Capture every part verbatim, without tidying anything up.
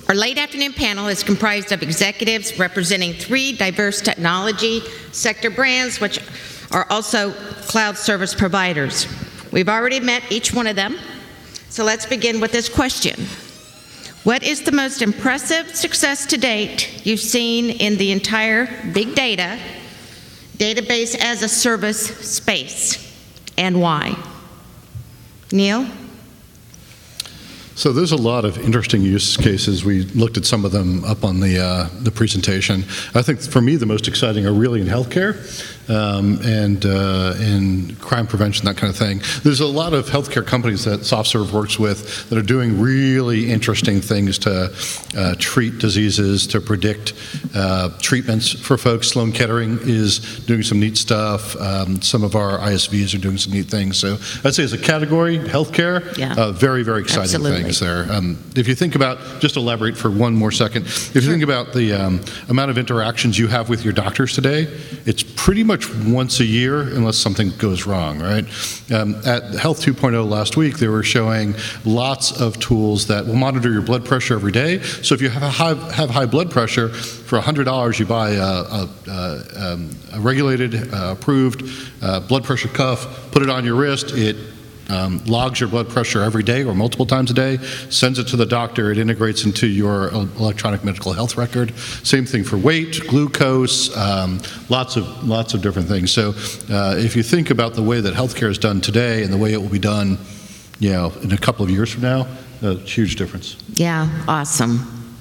Our late afternoon panel is comprised of executives representing three diverse technology sector brands, which are also cloud service providers. We've already met each one of them, so let's begin with this question. What is the most impressive success to date you've seen in the entire big data, database as a service space, and why? Neil? So there's a lot of interesting use cases. We looked at some of them up on the uh, the presentation. I think for me the most exciting are really in healthcare um, and uh, in crime prevention, that kind of thing. There's a lot of healthcare companies that SoftServe works with that are doing really interesting things to uh, treat diseases, to predict uh, treatments for folks. Sloan Kettering is doing some neat stuff. Um, some of our I S Vs are doing some neat things. So I'd say as a category, healthcare, yeah. uh, very, very exciting Absolutely. things there. Um, if you think about, just elaborate for one more second, if you Sure. think about the um, amount of interactions you have with your doctors today, it's pretty much once a year unless something goes wrong, right? Um, at Health two point oh last week, they were showing lots of tools that will monitor your blood pressure every day. So if you have a high, have high blood pressure, for one hundred dollars you buy a, a, a, um, a regulated, uh, approved uh, blood pressure cuff, put it on your wrist, it Um, logs your blood pressure every day or multiple times a day, sends it to the doctor, it integrates into your electronic medical health record. Same thing for weight, glucose, um, lots of lots of different things. So uh, if you think about the way that healthcare is done today and the way it will be done, you know, in a couple of years from now, a huge difference. Yeah, awesome.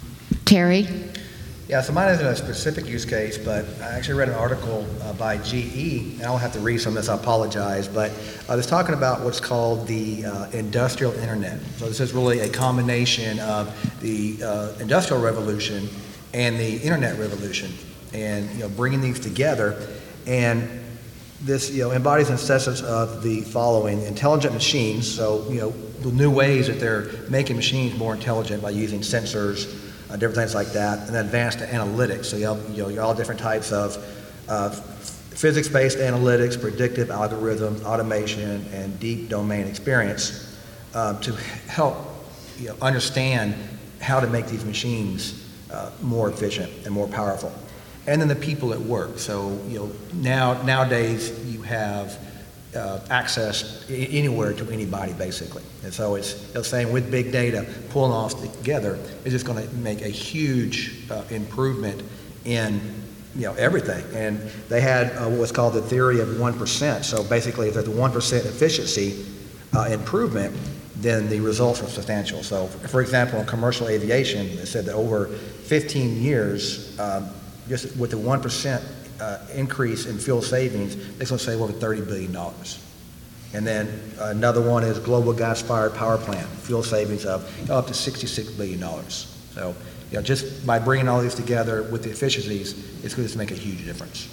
Terry? Yeah, so mine isn't a specific use case, but I actually read an article uh, by G E, and I'll have to read some of this, I apologize, but uh, it's talking about what's called the uh, industrial internet. So this is really a combination of the uh, industrial revolution and the internet revolution, and you know, bringing these together. And this you know, embodies and essence of the following: intelligent machines, so you know, the new ways that they're making machines more intelligent by using sensors, Uh, different things like that, and then advanced analytics. So you have you know, you all different types of uh, physics-based analytics, predictive algorithms, automation, and deep domain experience uh, to help you know, understand how to make these machines uh, more efficient and more powerful. And then the people at work. So you know now nowadays you have Uh, access anywhere to anybody, basically. And so it's, it's saying with big data, pulling all together is just going to make a huge uh, improvement in you know everything. And they had uh, what's called the theory of one percent. So basically, if there's a one percent efficiency uh, improvement, then the results are substantial. So, for example, in commercial aviation, it said that over fifteen years, um, just with the one percent Uh, increase in fuel savings, it's going to save over thirty billion dollars. And then uh, another one is global gas-fired power plant, fuel savings of up to sixty-six billion dollars. So, you know, just by bringing all these together with the efficiencies, it's going to make a huge difference.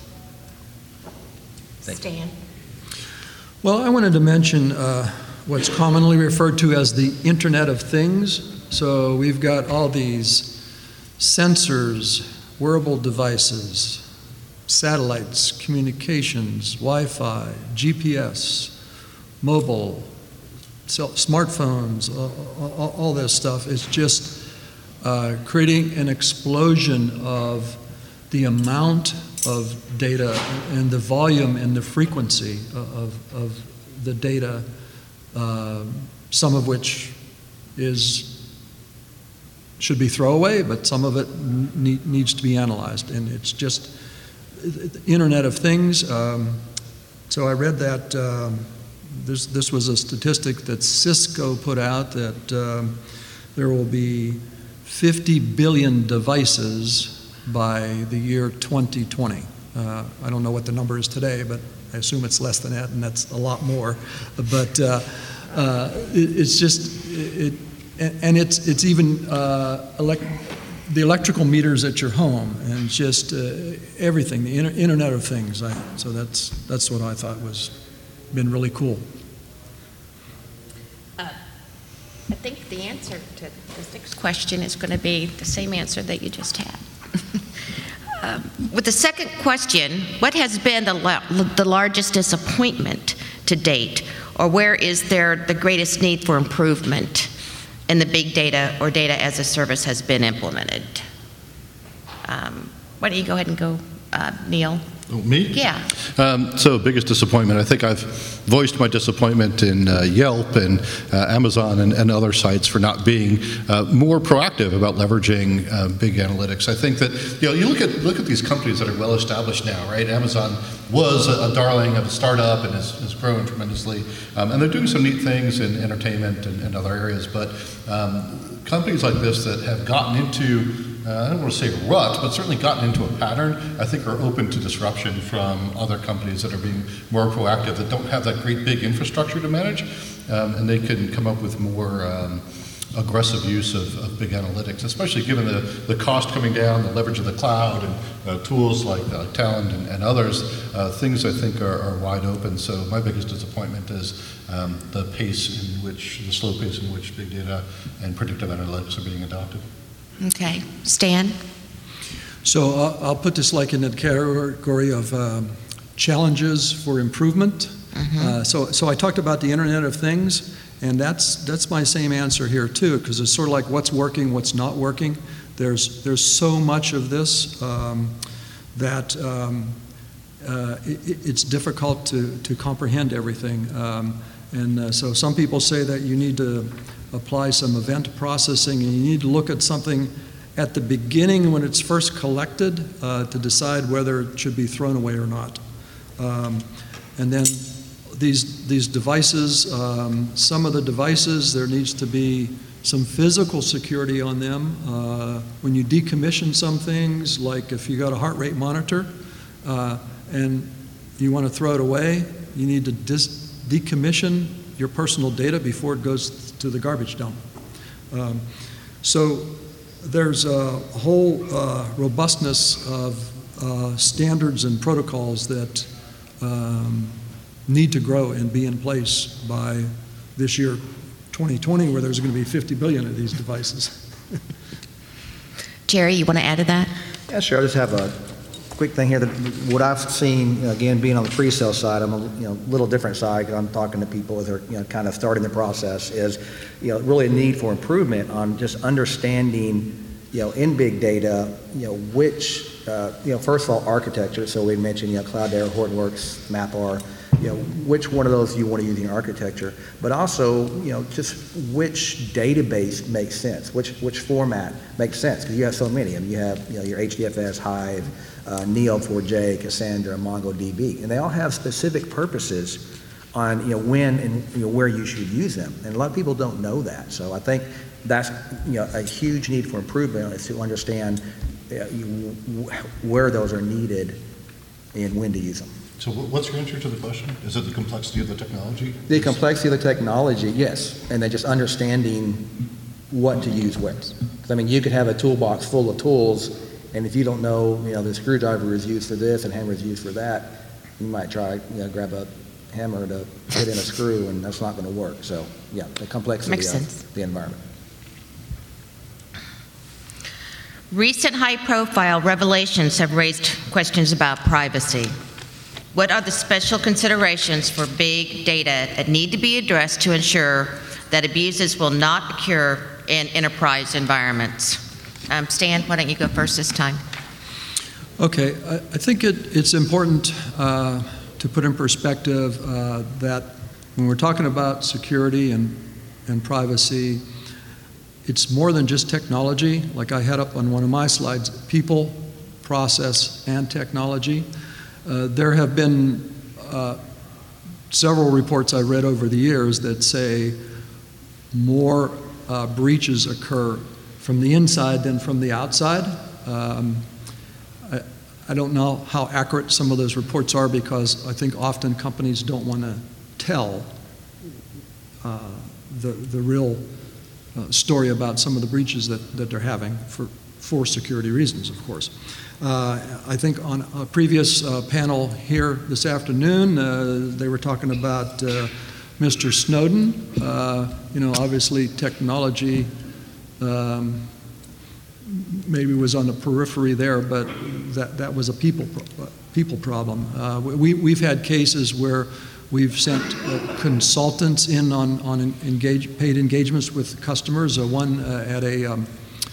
Thank Stan? Well, I wanted to mention uh, what's commonly referred to as the Internet of Things. So we've got all these sensors, wearable devices, satellites, communications, Wi-Fi, G P S, mobile, smartphones, all, all, all this stuff is just uh, creating an explosion of the amount of data and the volume and the frequency of, of the data, uh, some of which is should be throwaway, but some of it need, needs to be analyzed, and it's just the Internet of Things. Um, so I read that um, this, this was a statistic that Cisco put out that um, there will be fifty billion devices by the year twenty twenty. Uh, I don't know what the number is today, but I assume it's less than that, and that's a lot more. But uh, uh, it, it's just, it, and it's, it's even uh, elect the electrical meters at your home, and just uh, everything, the inter Internet of Things. I, so that's that's what I thought was been really cool. Uh, I think the answer to this next question is going to be the same answer that you just had. um, with the second question, what has been the, la the largest disappointment to date, or where is there the greatest need for improvement? and the big data or data as a service has been implemented. Um, why don't you go ahead and go, uh, Neil? Oh, me? Yeah. Um, so biggest disappointment, I think I've voiced my disappointment in uh, Yelp and uh, Amazon and, and other sites for not being uh, more proactive about leveraging uh, big analytics. I think that, you know, you look at look at these companies that are well established now, right? Amazon was a, a darling of a startup and has, has grown tremendously, um, and they're doing some neat things in entertainment and, and other areas, but um, companies like this that have gotten into Uh, I don't want to say rut, but certainly gotten into a pattern, I think are open to disruption from other companies that are being more proactive, that don't have that great big infrastructure to manage, um, and they can come up with more um, aggressive use of, of big analytics, especially given the, the cost coming down, the leverage of the cloud, and uh, tools like uh, Talend and, and others. Uh, things I think are, are wide open. So my biggest disappointment is um, the pace in which, the slow pace in which big data and predictive analytics are being adopted. Okay. Stan? So uh, I'll put this like in the category of um, challenges for improvement. Mm-hmm. Uh, so, so I talked about the Internet of Things, and that's that's my same answer here too, because it's sort of like what's working, what's not working. There's there's so much of this um, that um, uh, it, it's difficult to to comprehend everything. Um, and uh, so some people say that you need to apply some event processing, and you need to look at something at the beginning when it's first collected uh, to decide whether it should be thrown away or not. Um, and then these these devices, um, some of the devices, there needs to be some physical security on them. Uh, when you decommission some things, like if you got a heart rate monitor uh, and you want to throw it away, you need to dis- decommission your personal data before it goes to the garbage dump. Um, so there's a whole uh, robustness of uh, standards and protocols that um, need to grow and be in place by this year, twenty twenty, where there's going to be fifty billion of these devices. Jerry, you want to add to that? Yeah, sure. I just have a quick thing here. That what I've seen, you know, again, being on the pre-sale side, I'm a you know little different side because I'm talking to people that are you know kind of starting the process. Is you know really a need for improvement on just understanding you know in big data you know which uh, you know first of all architecture. So we mentioned you know Cloudera, Hortonworks, MapR. You know which one of those you want to use in your architecture, but also you know just which database makes sense, which which format makes sense, because you have so many of them. You have you know your H D F S, Hive, uh, N E O four j, Cassandra, MongoDB, and they all have specific purposes on you know when and you know where you should use them, and a lot of people don't know that. So I think that's you know a huge need for improvement is to understand uh, you, where those are needed and when to use them. So what's your answer to the question? Is it the complexity of the technology? The complexity of the technology, yes, and then just understanding what to use where. 'Cause, I mean, you could have a toolbox full of tools, and if you don't know, you know, the screwdriver is used for this and hammer is used for that, you might try, you know, grab a hammer to hit in a screw, and that's not going to work. So, yeah, the complexity Makes of sense. the environment. Recent high-profile revelations have raised questions about privacy. What are the special considerations for big data that need to be addressed to ensure that abuses will not occur in enterprise environments? Um, Stan, why don't you go first this time? Okay, I, I think it, it's important uh, to put in perspective uh, that when we're talking about security and, and privacy, it's more than just technology. Like I had up on one of my slides, people, process, and technology. Uh, there have been uh, several reports I read over the years that say more uh, breaches occur from the inside than from the outside. Um, I, I don't know how accurate some of those reports are, because I think often companies don't want to tell uh, the, the real uh, story about some of the breaches that, that they're having for, for security reasons, of course. Uh, I think on a previous uh, panel here this afternoon, uh, they were talking about uh, Mister Snowden. Uh, you know, obviously technology um, maybe was on the periphery there, but that, that was a people pro- people problem. Uh, we, we've had cases where We've sent uh, consultants in on, on engage, paid engagements with customers, uh, one uh, at a, um,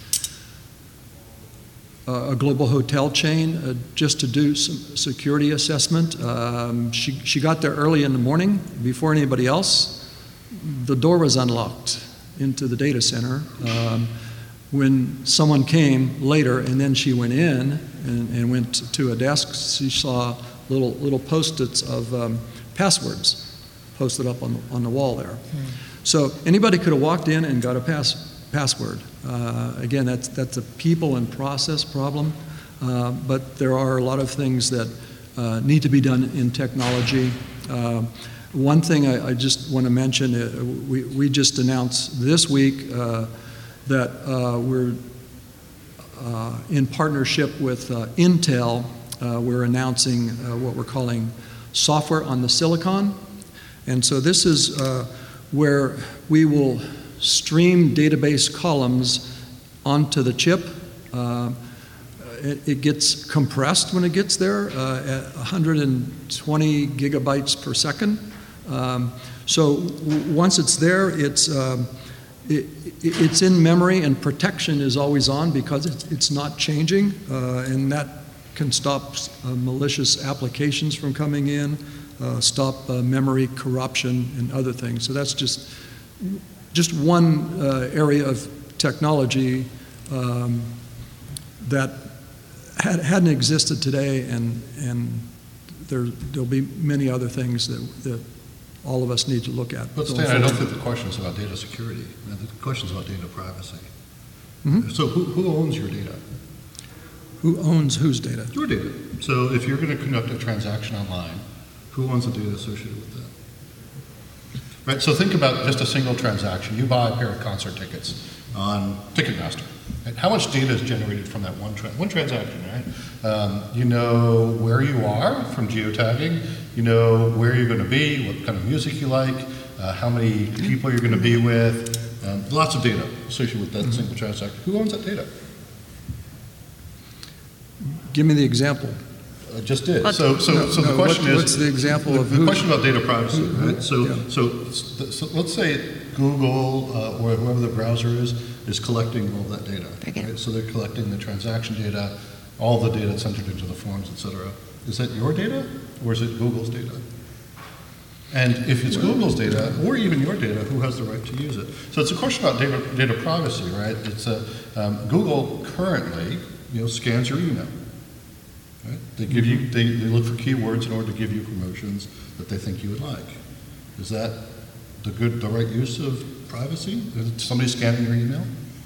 a global hotel chain uh, just to do some security assessment. Um, she, she got there early in the morning before anybody else. The door was unlocked into the data center. Um, when someone came later and then she went in and, and went to a desk, she saw little, little post-its of um, passwords posted up on the, on the wall there. Mm. So anybody could have walked in and got a pass, password. Uh, again, that's, that's a people and process problem, uh, but there are a lot of things that uh, need to be done in technology. Uh, one thing I, I just want to mention, uh, we, we just announced this week uh, that uh, we're uh, in partnership with uh, Intel, uh, we're announcing uh, what we're calling software on the silicon. And so this is uh, where we will stream database columns onto the chip. Uh, it, it gets compressed when it gets there uh, at one hundred twenty gigabytes per second. Um, so w once it's there, it's, um, it, it's in memory, and protection is always on because it's, it's not changing, uh, and that can stop uh, malicious applications from coming in, uh, stop uh, memory corruption and other things. So that's just just one uh, area of technology um, that had, hadn't existed today, and and there there'll be many other things that that all of us need to look at. But Stan, I don't think the question is about data security. The question is about data privacy. Mm-hmm. So who, who owns your data? Who owns whose data? Your data. So if you're going to conduct a transaction online, who owns the data associated with that? Right, so think about just a single transaction. You buy a pair of concert tickets on Ticketmaster. Right? How much data is generated from that one, tra one transaction, right? Um, you know where you are from geotagging. You know where you're going to be, what kind of music you like, uh, how many people you're going to be with. Um, lots of data associated with that mm-hmm. single transaction. Who owns that data? Give me the example. I just did. So, so, no, so the no, question what, is, what's the example the, of the who, question about data privacy, who, right? So, yeah. so, so, let's say Google uh, or whoever the browser is is collecting all that data. Okay. Right? So they're collecting the transaction data, all the data that's entered into the forms, et cetera. Is that your data, or is it Google's data? And if it's Google's data, or even your data, who has the right to use it? So it's a question about data, data privacy, right? It's a, um, Google currently, you know, scans your email. Right? They give you, they, they look for keywords in order to give you promotions that they think you would like. Is that the good, the right use of privacy? Is somebody scanning your email?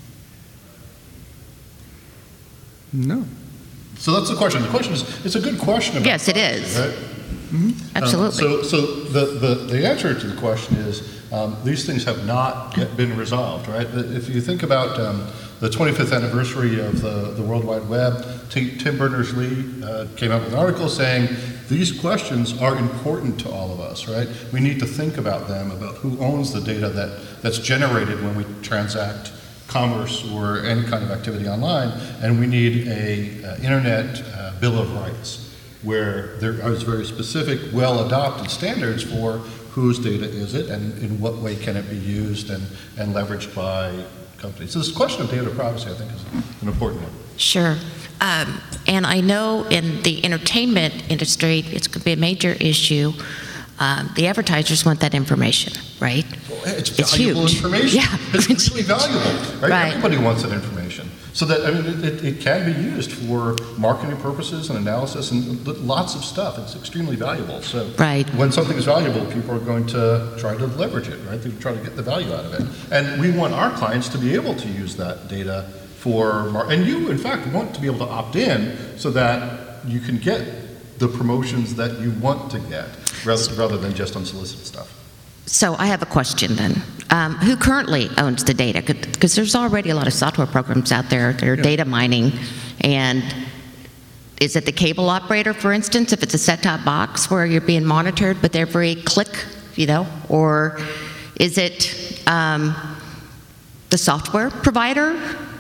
No. So that's the question. The question is, it's a good question about Yes, it privacy, is. right? Mm-hmm. Absolutely. Um, so so the, the, the answer to the question is um, these things have not yet been resolved, right? If you think about um, the twenty-fifth anniversary of the, the World Wide Web, T Tim Berners-Lee uh, came out with an article saying these questions are important to all of us, right? We need to think about them, about who owns the data that, that's generated when we transact commerce or any kind of activity online, and we need a uh, internet uh, bill of rights, where there is very specific, well-adopted standards for whose data is it and in what way can it be used and, and leveraged by companies. So this question of data privacy, I think, is an important one. Sure. Um, and I know in the entertainment industry, it's going to be a major issue. Um, the advertisers want that information, right? Well, it's It's valuable huge. information. Yeah. It's really valuable, right? Right. Everybody wants that information. So that, I mean, it, it, it can be used for marketing purposes and analysis and lots of stuff. It's extremely valuable. So Right. when something is valuable, people are going to try to leverage it, right? They try to get the value out of it. And we want our clients to be able to use that data for, mar and you, in fact, want to be able to opt in so that you can get the promotions that you want to get rather, rather than just unsolicited stuff. So I have a question then. Um, who currently owns the data? Because there's already a lot of software programs out there that are Yeah. data mining. And is it the cable operator, for instance, if it's a set-top box where you're being monitored with every click, you know? Or is it um, the software provider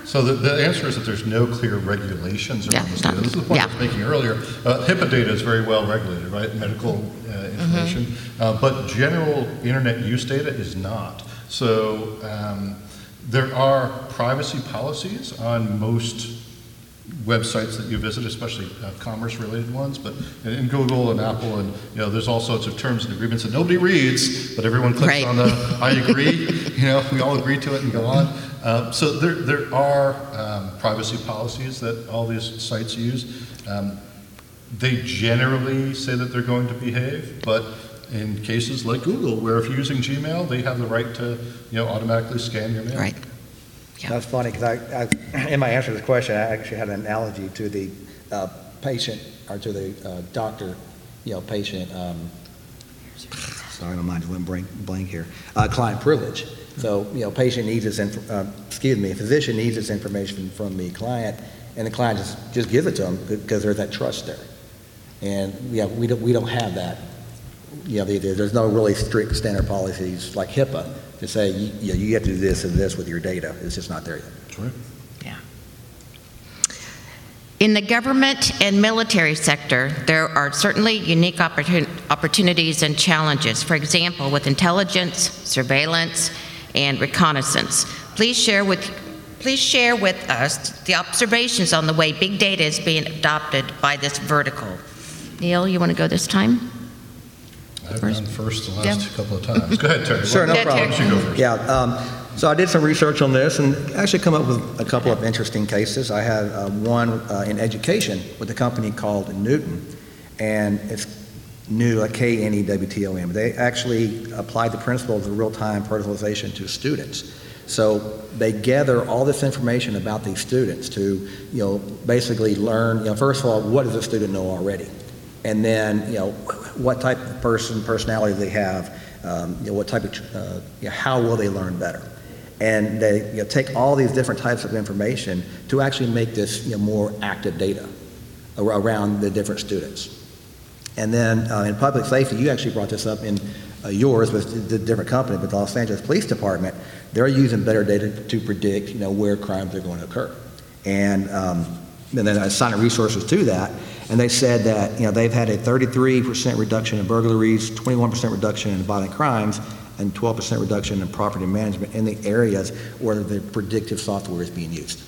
So the, the answer is that there's no clear regulations around Yeah, this no, data. This is the point yeah. I was making earlier. Uh, HIPAA data is very well regulated, right? Medical uh, information. Mm-hmm. Uh, but general internet use data is not. So um, there are privacy policies on most websites that you visit, especially uh, commerce-related ones, but in, in Google and Apple, and you know, there's all sorts of terms and agreements that nobody reads, but everyone clicks Right. on the "I agree." You know, we all agree to it and go on. Uh, so there, there are um, privacy policies that all these sites use. Um, they generally say that they're going to behave, but in cases like Google, where if you're using Gmail, they have the right to, you know, automatically scan your mail. Right. Yeah. That's funny, because I, I, in my answer to this question, I actually had an analogy to the uh, patient, or to the uh, doctor, you know, patient, um, sorry, my mind went blank, blank here, uh, client privilege. So, you know, patient needs this, inf- uh, excuse me, physician needs this information from the client, and the client just, just gives it to them because there's that trust there. And, yeah, we don't, we don't have that. You know, there- there's no really strict standard policies like HIPAA to say, you, you know, you have to do this and this with your data. It's just not there yet. That's right. Yeah. In the government and military sector, there are certainly unique opportun- opportunities and challenges. For example, with intelligence, surveillance, and reconnaissance. Please share with please share with us the observations on the way big data is being adopted by this vertical. Neil, you want to go this time? I've First. gone first the last Yeah. couple of times. Go ahead, Terry. Sure, no Why- problem. Why don't you go first? Yeah, um, so I did some research on this and actually come up with a couple of interesting cases. I had uh, one uh, in education with a company called Newton, and it's new, like K N E W T O N. They actually applied the principles of real-time personalization to students. So they gather all this information about these students to, you know, basically learn, you know, first of all, what does the student know already? And then, you know, what type of person, personality they have, um, you know, what type of, uh, you know, how will they learn better? And they, you know, take all these different types of information to actually make this, you know, more active data ar- around the different students. And then uh, in public safety, you actually brought this up in uh, yours with the different company, but the Los Angeles Police Department, they're using better data to predict, you know, where crimes are going to occur. And, um, and then assigning resources to that. And they said that, you know, they've had a thirty-three percent reduction in burglaries, twenty-one percent reduction in violent crimes, and twelve percent reduction in property management in the areas where the predictive software is being used.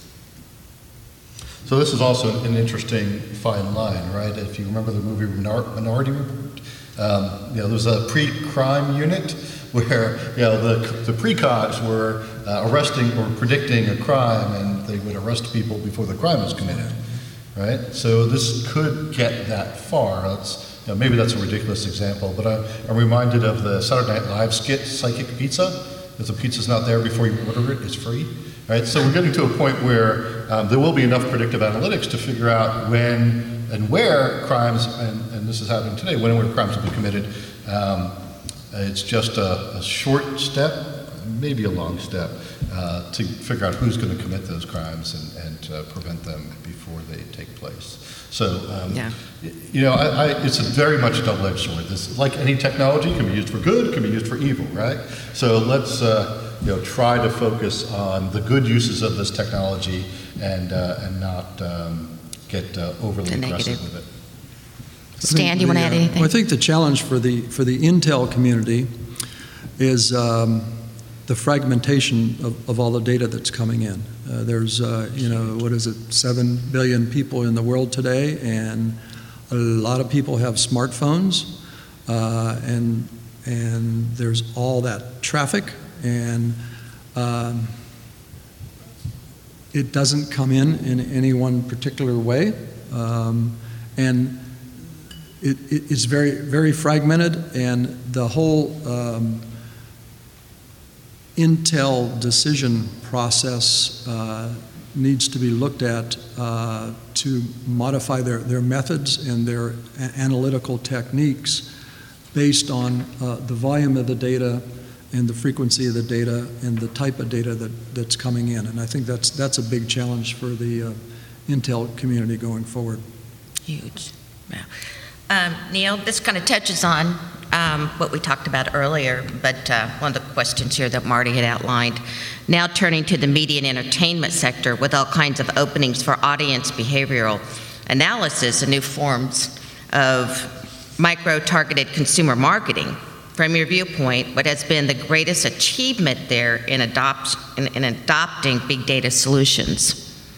So this is also an interesting fine line, right? If you remember the movie Minor- Minority Report, um, you know, there's a pre-crime unit where, you know, the, the precogs were uh, arresting or predicting a crime, and they would arrest people before the crime was committed, right? So this could get that far. That's, you know, maybe that's a ridiculous example, but I, I'm reminded of the Saturday Night Live skit, Psychic Pizza. If the pizza's not there before you order it, it's free. Right, so we're getting to a point where um, there will be enough predictive analytics to figure out when and where crimes, and, and this is happening today, when and where crimes will be committed. Um, it's just a, a short step, maybe a long step, uh, to figure out who's going to commit those crimes and, and uh, prevent them before they take place. So, um, Yeah. you know, I, I, it's a very much a double-edged sword. This, like any technology, can be used for good, can be used for evil, right? So let's, uh, you know, try to focus on the good uses of this technology and uh, and not um, get uh, overly The aggressive negative. with it. Stan, you want to add The, uh, anything? I think the challenge for the for the Intel community is um, the fragmentation of, of all the data that's coming in. Uh, there's, uh, you know, what is it, seven billion people in the world today, and a lot of people have smartphones, uh, and and there's all that traffic, and um, it doesn't come in in any one particular way, um, and it, it, it's very, very fragmented, and the whole um, Intel decision process uh, needs to be looked at uh, to modify their, their methods and their a- analytical techniques based on uh, the volume of the data and the frequency of the data and the type of data that, that's coming in. And I think that's, that's a big challenge for the uh, Intel community going forward. Huge. Wow. Um, Neil, this kind of touches on um, what we talked about earlier, but uh, one of the questions here that Marty had outlined. Now turning to the media and entertainment sector with all kinds of openings for audience behavioral analysis and new forms of micro-targeted consumer marketing. From your viewpoint, what has been the greatest achievement there in, adopt, in, in adopting big data solutions?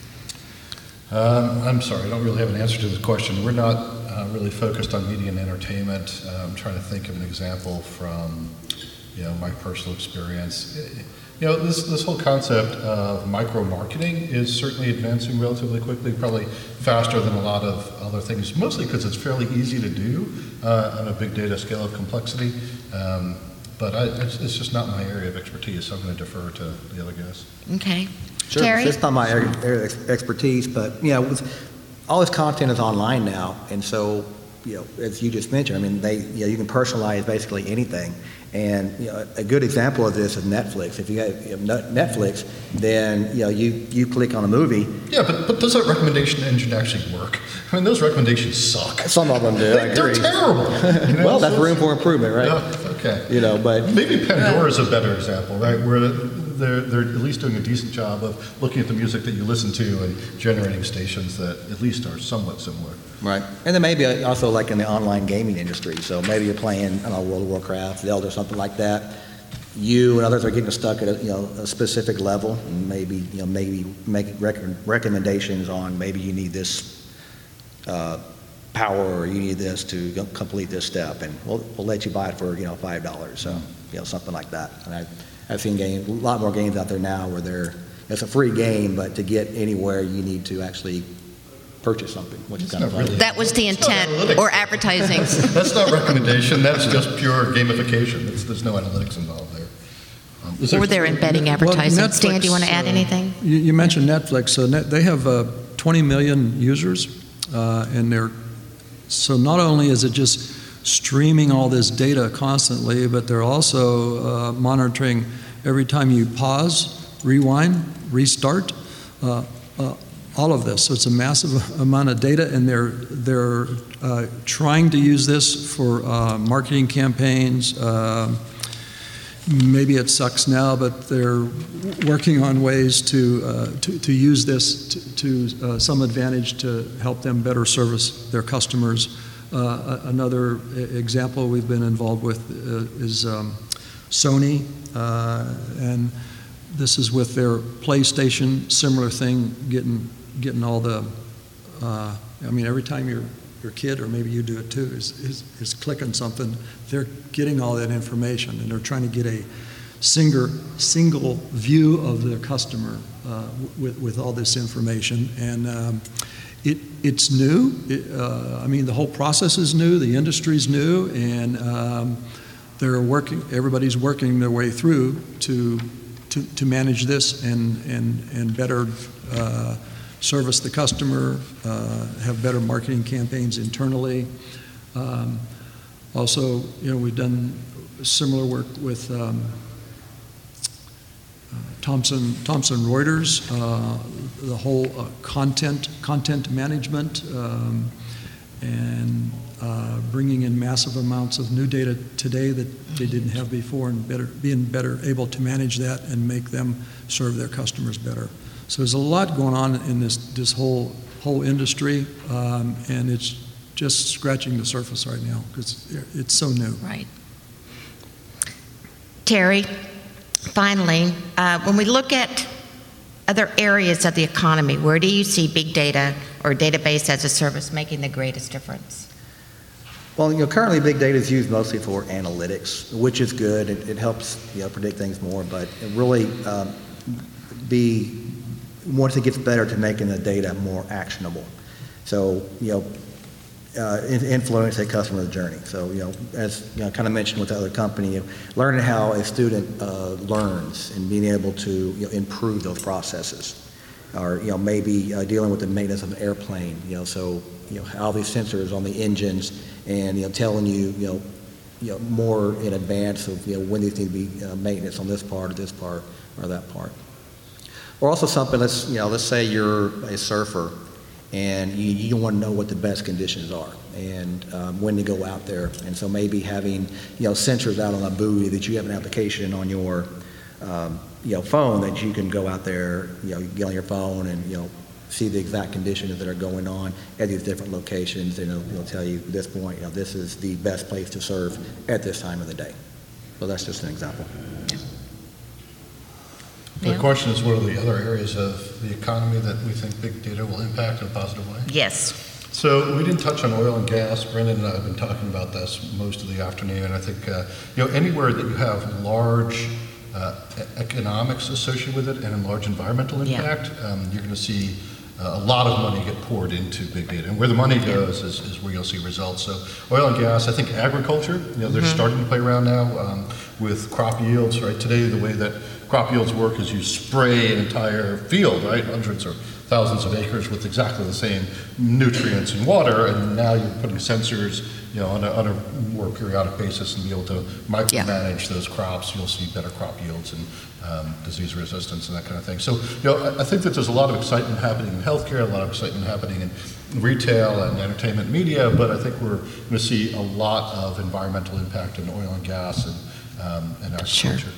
Um, I'm sorry, I don't really have an answer to this question. We're not uh, really focused on media and entertainment. Uh, I'm trying to think of an example from, you know, my personal experience. You know, this, this whole concept of micro-marketing is certainly advancing relatively quickly, probably faster than a lot of other things, mostly because it's fairly easy to do uh, on a big data scale of complexity. Um, but I, it's, it's just not my area of expertise, so I'm going to defer to the other guys. Okay. Sure, Terry? it's not my area area of expertise, but, you know, with, all this content is online now, and so, you know, as you just mentioned, I mean, they, you know, you can personalize basically anything. And, you know, a good example of this is Netflix. If you have, you have Netflix, then, you know, you, you click on a movie. Yeah, but, but does that recommendation engine actually work? I mean, those recommendations suck. Some of them do, They, I agree. They're terrible. You know, Well, that's so- room for improvement, right? Yeah, okay. You know, but Maybe Pandora is a better example, right? Where they're, they're at least doing a decent job of looking at the music that you listen to and generating stations that at least are somewhat similar. right. And then maybe also like in the online gaming industry. So maybe you're playing, I don't know, World of Warcraft, Zelda, or something like that. You and others are getting stuck at a, you know, a specific level, and maybe, you know, maybe make rec- recommendations on maybe you need this uh, power or you need this to go- complete this step, and we'll, we'll let you buy it for, you know, five dollars. So, you know, something like that. And I, I've seen games, a lot more games out there now where they're, it's a free game, but to get anywhere you need to actually purchase something, which is It's kind of not fun. really- That was the It's not intent, analytics. or advertising. That's not recommendation, that's just pure gamification. It's, there's no analytics involved there. Um, is Or they're embedding Well, advertising. Stan, do you want to Netflix, add uh, anything? You, you mentioned Netflix, so net, they have uh, twenty million users, uh, and they're, so not only is it just streaming all this data constantly, but they're also uh, monitoring every time you pause, rewind, restart, uh, uh, all of this. So it's a massive amount of data, and they're, they're uh, trying to use this for uh, marketing campaigns. Uh, maybe it sucks now, but they're working on ways to, uh, to, to use this to, to uh, some advantage to help them better service their customers. Uh, another example we've been involved with uh, is um, Sony, uh, and this is with their PlayStation, similar thing, getting getting all the, uh, I mean, every time your your kid, or maybe you do it too, is, is, is clicking something, they're getting all that information, and they're trying to get a single, single view of their customer uh, with, with all this information. And um, it, it's new. It, uh, I mean, the whole process is new, the industry's new, and um, they're working, everybody's working their way through to, to, to manage this and, and, and better uh, service the customer, uh, have better marketing campaigns internally. Um, also, you know, we've done similar work with um, uh, Thomson Thomson Reuters, uh, the whole uh, content content management, um, and uh, bringing in massive amounts of new data today that they didn't have before, and better being better able to manage that and make them serve their customers better. So there's a lot going on in this this whole whole industry, um, and it's just scratching the surface right now because it's so new. Right. Terry, finally, uh, when we look at other areas of the economy, where do you see big data or database as a service making the greatest difference? Well, you know, currently big data is used mostly for analytics, which is good. It, it helps, you know, predict things more, but it really um, be once it gets better to making the data more actionable. So, you know, uh, in, influence a customer journey. So, you know, as you know, kind of mentioned with the other company, you know, learning how a student uh, learns and being able to, you know, improve those processes, or, you know, maybe uh, dealing with the maintenance of an airplane. You know, so, you know, all these sensors on the engines, and, you know, telling you, you know, you know, more in advance of, you know, when these need to be uh, maintenance on this part or this part or that part. Or also something, let's, you know, let's say you're a surfer and you, you want to know what the best conditions are and um, when to go out there. And so maybe having, you know, sensors out on a buoy that you have an application on your, um, you know, phone that you can go out there, you know, get on your phone and, you know, see the exact conditions that are going on at these different locations, and it'll, it'll tell you at this point, you know, this is the best place to serve at this time of the day. So that's just an example. The Yeah. question is, what are the other areas of the economy that we think big data will impact in a positive way? Yes. So we didn't touch on oil and gas. Brendan and I have been talking about this most of the afternoon, and I think, uh, you know, anywhere that you have large uh, e- economics associated with it and a large environmental Yeah. impact, um, you're going to see uh, a lot of money get poured into big data. And where the money goes is, is where you'll see results. So oil and gas, I think agriculture, you know, they're Mm-hmm. starting to play around now um, with crop yields, right? Today, the way that crop yields work is you spray an entire field, right? Hundreds or thousands of acres with exactly the same nutrients and water, and now you're putting sensors, you know, on a, on a more periodic basis and be able to micromanage those crops. You'll see better crop yields and um, disease resistance and that kind of thing. So, you know, I, I think that there's a lot of excitement happening in healthcare, a lot of excitement happening in retail and entertainment media, but I think we're going to see a lot of environmental impact in oil and gas and, um, and agriculture. Sure.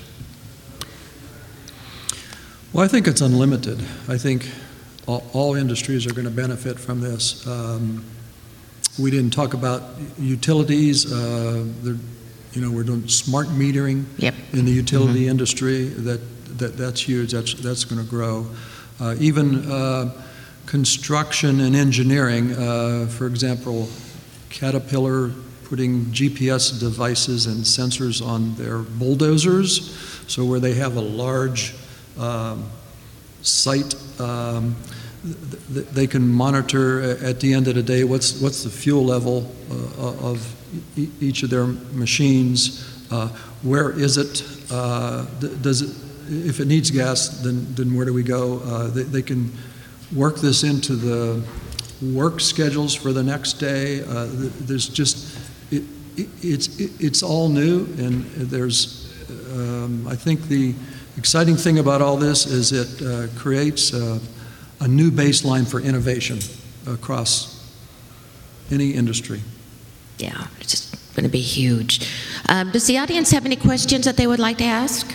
Well, I think it's unlimited. I think all, all industries are going to benefit from this. Um, we didn't talk about utilities. Uh, there- you know, we're doing smart metering Yep. in the utility industry. That, that that's huge. That's that's going to grow. Uh, even uh, construction and engineering. Uh, for example, Caterpillar putting G P S devices and sensors on their bulldozers, so where they have a large um, site, um, th- th- they can monitor at the end of the day what's what's the fuel level uh, of e- each of their machines. Uh, where is it? Uh, th- does it? If it needs gas, then then where do we go? Uh, they, they can work this into the work schedules for the next day. Uh, th- there's just it, it, it's it, it's all new, and there's um, I think the exciting thing about all this is it uh, creates uh, a new baseline for innovation across any industry. Yeah, it's just going to be huge. Um, does the audience have any questions that they would like to ask?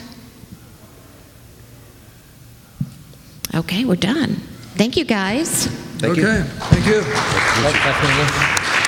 Okay, we're done. Thank you, guys. Thank you. Okay, thank you. Definitely.